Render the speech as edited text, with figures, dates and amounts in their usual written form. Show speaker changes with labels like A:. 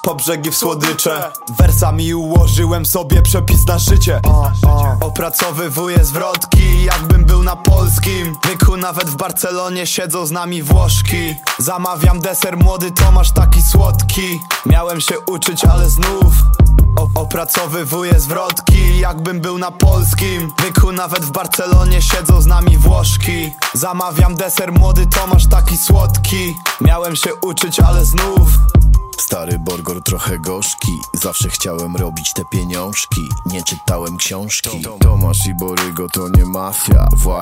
A: po brzegi w słodycze. Wersami ułożyłem sobie przepis na życie. Opracowywuję zwrotki, jakbym był na polskim. Byku, nawet w Barcelonie siedzą z nami Włoszki. Zamawiam deser, młody Tomasz taki słodki. Miałem się uczyć, ale znów opracowywuję zwrotki, jakbym był na polskim. Byku, nawet w Barcelonie siedzą z nami Włoszki. Zamawiam deser, młody Tomasz taki słodki. Miałem się uczyć, ale znów
B: Stary Borgor trochę gorzki. Zawsze chciałem robić te pieniążki. Nie czytałem książki. Tomasz i Borygo to nie mafia.